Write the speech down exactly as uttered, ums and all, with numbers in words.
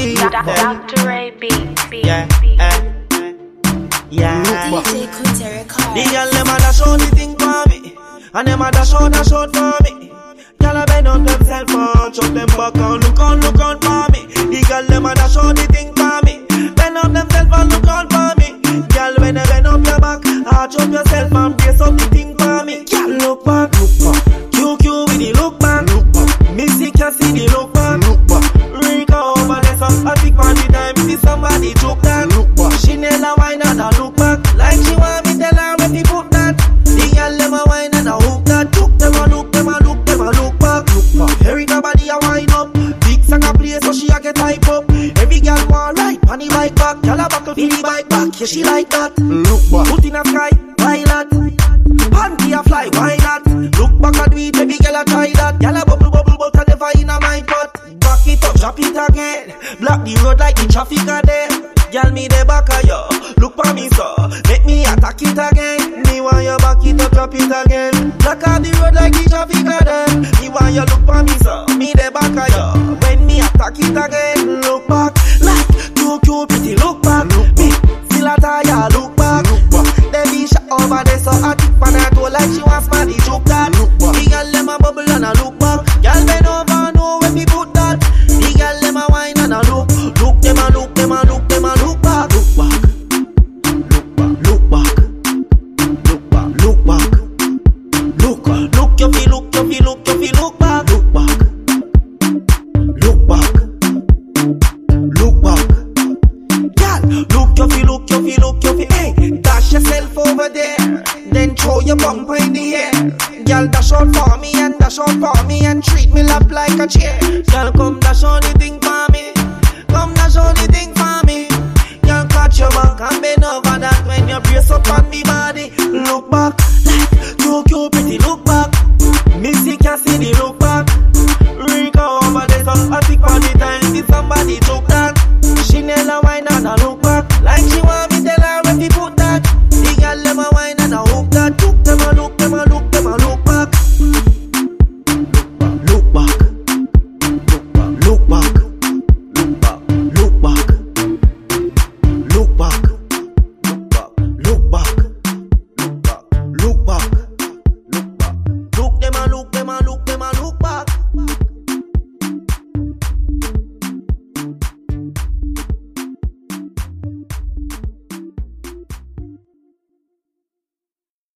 beat. Doctor Ray beat. Yeah, eh. Yeah. D J Kunte record. The girl them a dash out the thing for me, and them a dash out, dash out for me. Girl a bend up themself and chuck them back and look on, look on for me. The girl them a dash out the thing for me, bend up themself and look on for me. Girl when you bend up your back, arch up yourself and brace up the thing for me. Girl look back, look back. Q Q with the look back, look back. Missy can see the look back, look back. Rika over there so I think for the time see somebody joke that. Look back. She never whine and a look back, like she want me tell her where to put that. The girl them a whine and a hook that. Look them a look, them a look, them a look back, look back. Erika body a whine up, big song a play so she a get hype up. Every girl want ride on the bike back, girl a buckle feel the bike back, yeah she like that. Look back, put in a sky, why not? Panty a fly, why not? Look back and do it, every girl a try that. Girl a bubble bubble but a never in a my pot. Back it up, drop it again. Block the road like the traffic a there. Girl me the back of you, look for me so make me attack it again. Me want you back it up, drop it again. Block out the road like the traffic a there. Me want you look for me so me the back of you. When me attack it again, look back like Q Q pretty look back. Me still a tire, look back. Then be shot over there so I kick for her toe like she wants my the joke that. The girl them a bubble and a look back. Girl bend over know when me put that. The girl them a whine and a look. Look them a look, them a look, them a look back. Look back. Look back. Look back. Look back. Look back. Look look you feel look you feel look you feel look back. Look back. Look back. Look back. Girl, look you feel look you feel look you feel. Hey, dash yourself over there. Then throw your bumper in the air. Girl, dash out for me and dash out for me and treat me love like a chair. Girl, come